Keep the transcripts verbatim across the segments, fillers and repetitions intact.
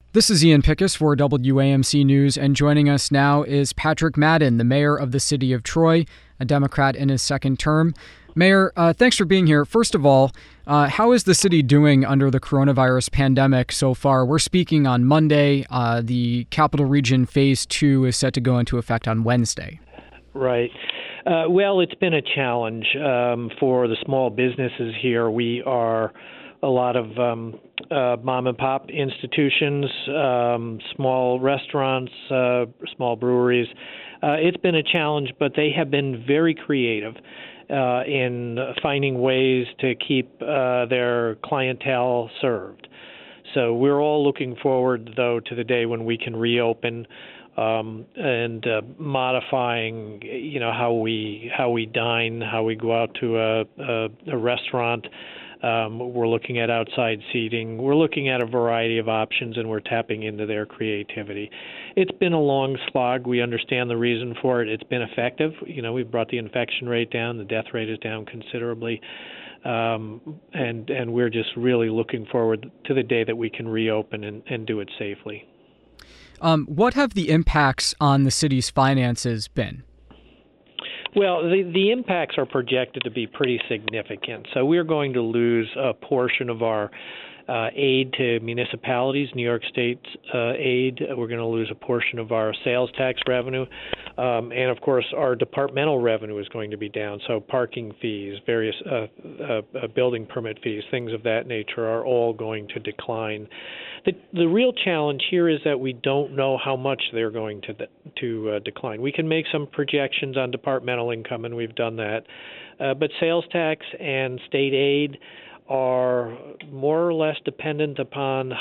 This is Ian Pickus for W A M C News, and joining us now is Patrick Madden, the mayor of the city of Troy, a Democrat in his second term. Mayor, uh, thanks for being here. First of all, uh, how is the city doing under the coronavirus pandemic so far? We're speaking on Monday. Uh, the Capital Region Phase two is set to go into effect on Wednesday. Right. Uh, well, it's been a challenge um, for the small businesses here. We are a lot of um, uh, mom and pop institutions, um, small restaurants, uh, small breweries. Uh, it's been a challenge, but they have been very creative uh, in finding ways to keep uh, their clientele served. So we're all looking forward, though, to the day when we can reopen um, and uh, modifying, you know, how we how we dine, how we go out to a, a, a restaurant. Um, we're looking at outside seating. We're looking at a variety of options, and we're tapping into their creativity. It's been a long slog. We understand the reason for it. It's been effective. You know, we've brought the infection rate down. The death rate is down considerably. Um, and and we're just really looking forward to the day that we can reopen and, and do it safely. Um, what have the impacts on the city's finances been? Well, the, the impacts are projected to be pretty significant. So we're going to lose a portion of our uh, aid to municipalities, New York State uh, aid. We're going to lose a portion of our sales tax revenue. Um, and, of course, our departmental revenue is going to be down. So parking fees, various uh, uh, uh, building permit fees, things of that nature are all going to decline. The, the real challenge here is that we don't know how much they're going to to uh, decline. We can make some projections on departmental income, and we've done that. Uh, but sales tax and state aid are more or less dependent upon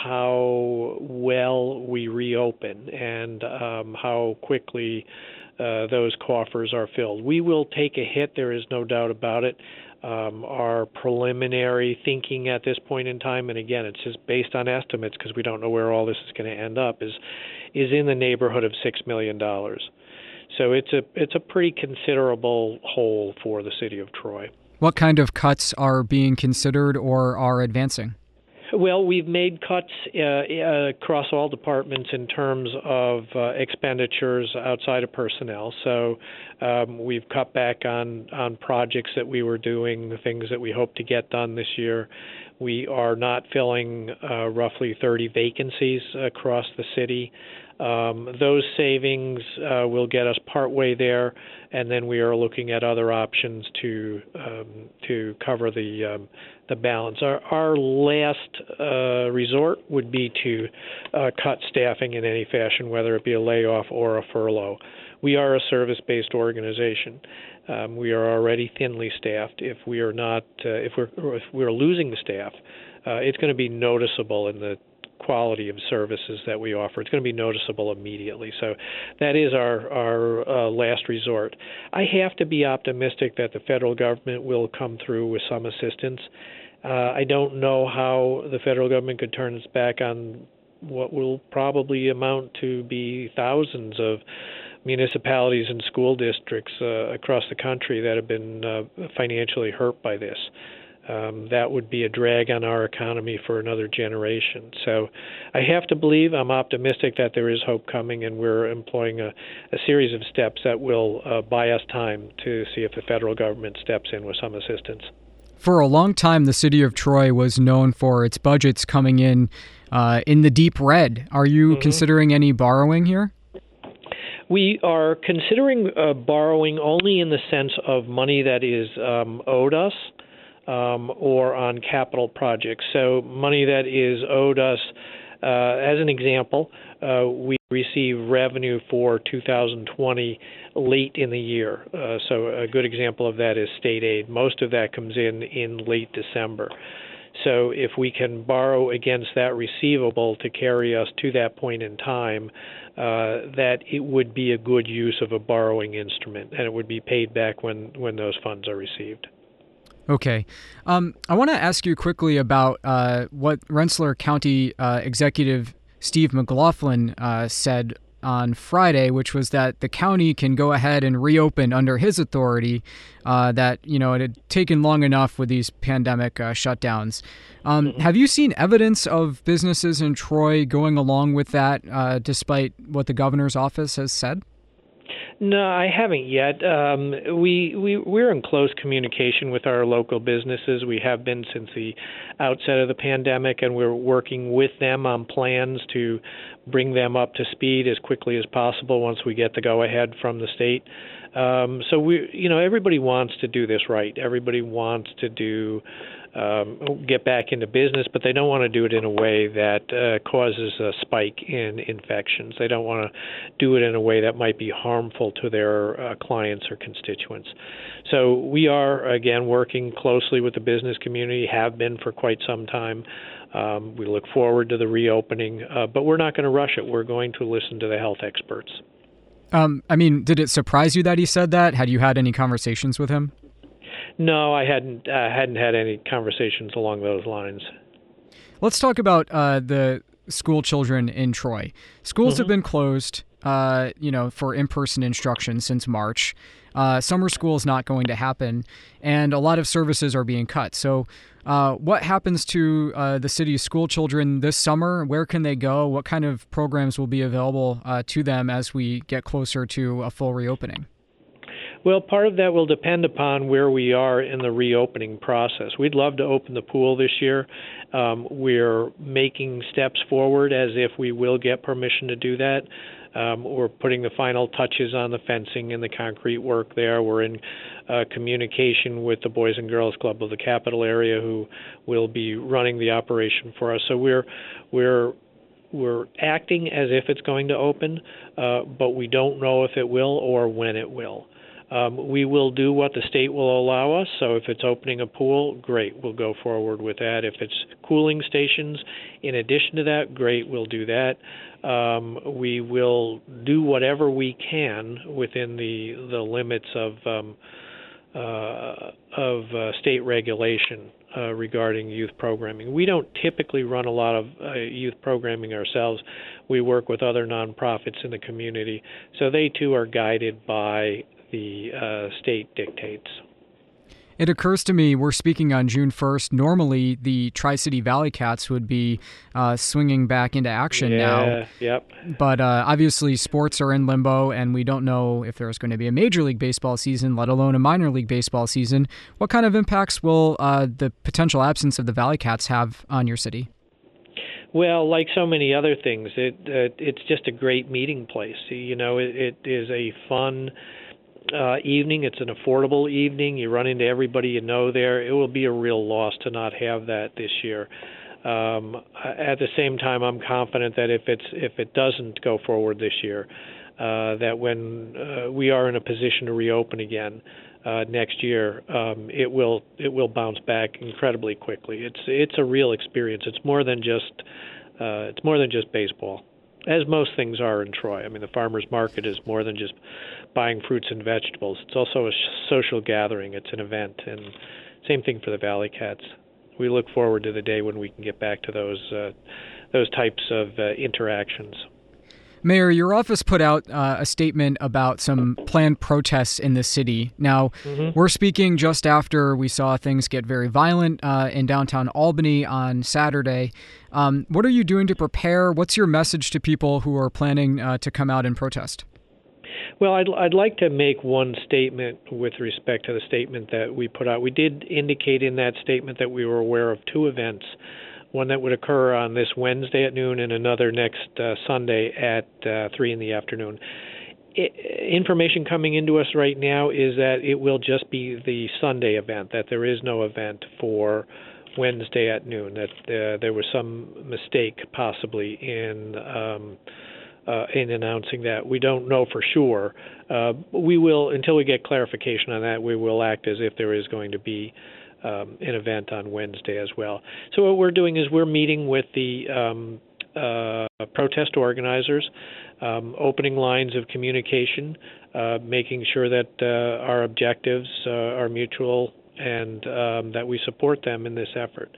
how well we reopen and um, how quickly uh, those coffers are filled. We will take a hit, there is no doubt about it. Um, our preliminary thinking at this point in time, and again, it's just based on estimates because we don't know where all this is going to end up, is is in the neighborhood of six million dollars. So it's a it's a pretty considerable hole for the city of Troy. What kind of cuts are being considered or are advancing? Well, we've made cuts uh, uh, across all departments in terms of uh, expenditures outside of personnel. So um, we've cut back on, on projects that we were doing, things that we hope to get done this year. We are not filling uh, roughly thirty vacancies across the city. Um, those savings uh, will get us partway there, and then we are looking at other options to um, to cover the um, the balance. Our, our last uh, resort would be to uh, cut staffing in any fashion, whether it be a layoff or a furlough. We are a service-based organization. Um, we are already thinly staffed. If we are not, uh, if we're if we're losing the staff, uh, it's going to be noticeable in the quality of services that we offer. It's going to be noticeable immediately. So that is our, our uh, last resort. I have to be optimistic that the federal government will come through with some assistance. Uh, I don't know how the federal government could turn its back on what will probably amount to be thousands of municipalities and school districts uh, across the country that have been uh, financially hurt by this. Um, that would be a drag on our economy for another generation. So I have to believe, I'm optimistic that there is hope coming, and we're employing a, a series of steps that will uh, buy us time to see if the federal government steps in with some assistance. For a long time, the city of Troy was known for its budgets coming in uh, in the deep red. Are you mm-hmm. considering any borrowing here? We are considering uh, borrowing only in the sense of money that is um, owed us. Um, or on capital projects. So money that is owed us, uh, as an example, uh, we receive revenue for two thousand twenty late in the year. Uh, so a good example of that is state aid. Most of that comes in in late December. So if we can borrow against that receivable to carry us to that point in time, uh, that it would be a good use of a borrowing instrument, and it would be paid back when, when those funds are received. Okay. Um, I want to ask you quickly about uh, what Rensselaer County uh, Executive Steve McLaughlin uh, said uh, on Friday, which was that the county can go ahead and reopen under his authority, uh, that, you know, it had taken long enough with these pandemic uh, shutdowns. Um, mm-hmm. Have you seen evidence of businesses in Troy going along with that, uh, despite what the governor's office has said? No, I haven't yet. Um, we, we, we're in close communication with our local businesses. We have been since the outset of the pandemic, and we're working with them on plans to bring them up to speed as quickly as possible once we get the go-ahead from the state. Um, so we, you know, everybody wants to do this right. Everybody wants to do um, get back into business, but they don't want to do it in a way that uh, causes a spike in infections. They don't want to do it in a way that might be harmful to their uh, clients or constituents. So we are, again, working closely with the business community, have been for quite some time. Um, we look forward to the reopening, uh, but we're not going to rush it. We're going to listen to the health experts. Um, I mean, did it surprise you that he said that? Had you had any conversations with him? No, I hadn't. I uh, hadn't had any conversations along those lines. Let's talk about uh, the school children in Troy. Schools mm-hmm. have been closed, uh, you know, for in-person instruction since March. Uh, summer school is not going to happen, and a lot of services are being cut. So, uh, what happens to uh, the city's school children this summer? Where can they go? What kind of programs will be available uh, to them as we get closer to a full reopening? Well, part of that will depend upon where we are in the reopening process. We'd love to open the pool this year. Um, we're making steps forward as if we will get permission to do that. Um, we're putting the final touches on the fencing and the concrete work there. We're in uh, communication with the Boys and Girls Club of the Capital area, who will be running the operation for us. So we're we're we're acting as if it's going to open, uh, but we don't know if it will or when it will. Um, we will do what the state will allow us. So if it's opening a pool, great, we'll go forward with that. If it's cooling stations, in addition to that, great, we'll do that. Um, we will do whatever we can within the the limits of um, uh, of uh, state regulation uh, regarding youth programming. We don't typically run a lot of uh, youth programming ourselves. We work with other nonprofits in the community, so they too are guided by the uh, state dictates. It occurs to me, we're speaking on June first. Normally, the Tri-City Valley Cats would be uh, swinging back into action yeah, now. Yep. But uh, obviously, sports are in limbo, and we don't know if there's going to be a Major League Baseball season, let alone a minor league baseball season. What kind of impacts will uh, the potential absence of the Valley Cats have on your city? Well, like so many other things, it uh, it's just a great meeting place. You know, it, it is a fun Uh, evening. It's an affordable evening. You run into everybody you know there. It will be a real loss to not have that this year. Um, at the same time, I'm confident that if it's if it doesn't go forward this year, uh, that when uh, we are in a position to reopen again uh, next year, um, it will it will bounce back incredibly quickly. It's it's a real experience. It's more than just uh, it's more than just baseball, as most things are in Troy. I mean, the farmers market is more than just buying fruits and vegetables. It's also a social gathering. It's an event, and same thing for the Valley Cats. We look forward to the day when we can get back to those uh, those types of uh, interactions. Mayor, your office put out uh, a statement about some planned protests in the city. Now, mm-hmm. we're speaking just after we saw things get very violent uh, in downtown Albany on Saturday. Um, what are you doing to prepare? What's your message to people who are planning uh, to come out and protest? Well, I'd, I'd like to make one statement with respect to the statement that we put out. We did indicate in that statement that we were aware of two events, one that would occur on this Wednesday at noon and another next uh, Sunday at uh, three in the afternoon. It, information coming into us right now is that it will just be the Sunday event, that there is no event for Wednesday at noon, that uh, there was some mistake possibly in um, uh, in announcing that. We don't know for sure. Uh, we will, until we get clarification on that, we will act as if there is going to be um, an event on Wednesday as well. So what we're doing is we're meeting with the um, uh, protest organizers, um, opening lines of communication, uh, making sure that uh, our objectives uh, are mutual and um, that we support them in this effort.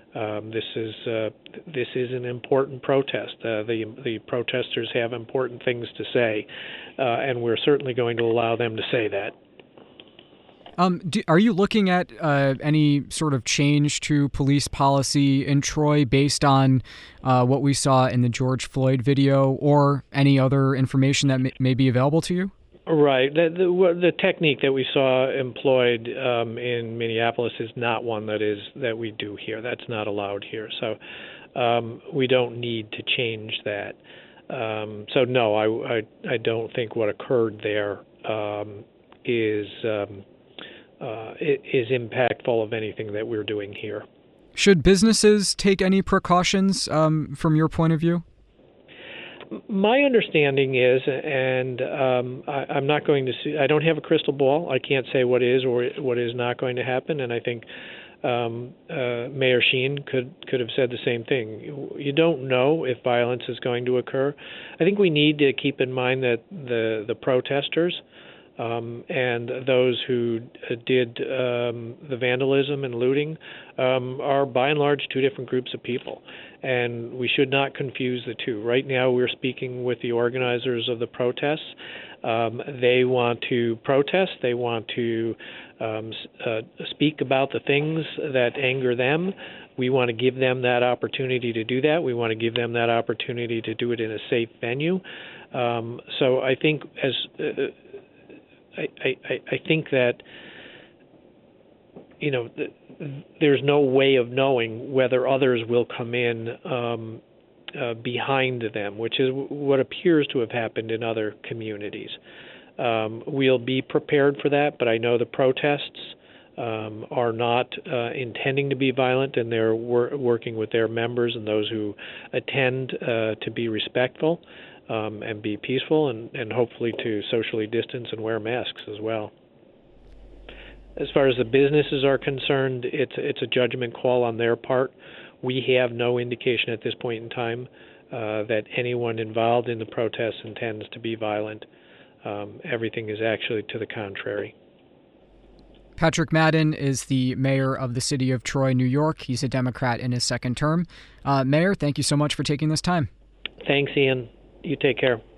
Um, this is uh, this is an important protest. Uh, the the protesters have important things to say, uh, and we're certainly going to allow them to say that. Um, do, are you looking at uh, any sort of change to police policy in Troy based on uh, what we saw in the George Floyd video, or any other information that may, may be available to you? Right. The, the, the technique that we saw employed um, in Minneapolis is not one that is that we do here. That's not allowed here. So um, we don't need to change that. Um, so no, I, I I don't think what occurred there um, is um, uh, is impactful of anything that we're doing here. Should businesses take any precautions um, from your point of view? My understanding is, and um, I, I'm not going to see, I don't have a crystal ball. I can't say what is or what is not going to happen. And I think um, uh, Mayor Sheen could, could have said the same thing. You don't know if violence is going to occur. I think we need to keep in mind that the, the protesters um, and those who did um, the vandalism and looting um, are by and large two different groups of people. And we should not confuse the two. Right now we're speaking with the organizers of the protests. Um, they want to protest. They want to um, uh, speak about the things that anger them. We want to give them that opportunity to do that. We want to give them that opportunity to do it in a safe venue. Um, so I think as uh, I, I, I think that you know, th- there's no way of knowing whether others will come in um, uh, behind them, which is w- what appears to have happened in other communities. Um, we'll be prepared for that, but I know the protests um, are not uh, intending to be violent, and they're wor- working with their members and those who attend uh, to be respectful um, and be peaceful, and, and hopefully to socially distance and wear masks as well. As far as the businesses are concerned, it's it's a judgment call on their part. We have no indication at this point in time uh, that anyone involved in the protests intends to be violent. Um, everything is actually to the contrary. Patrick Madden is the mayor of the city of Troy, New York. He's a Democrat in his second term. Uh, Mayor, thank you so much for taking this time. Thanks, Ian. You take care.